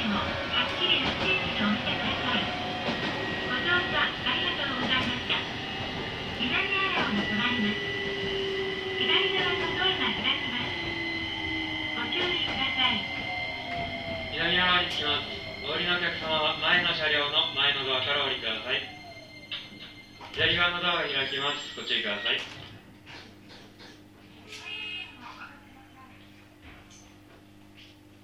もはっきり運転手を見てください。ご乗車ありがとうございました。南アラオに停まります。左側のドアが開きます。ご注意ください。 南アラオに着きます。お降りのお客様は前の車両の前のドアからお降りください。左側のドアが開きます。ご注意ください。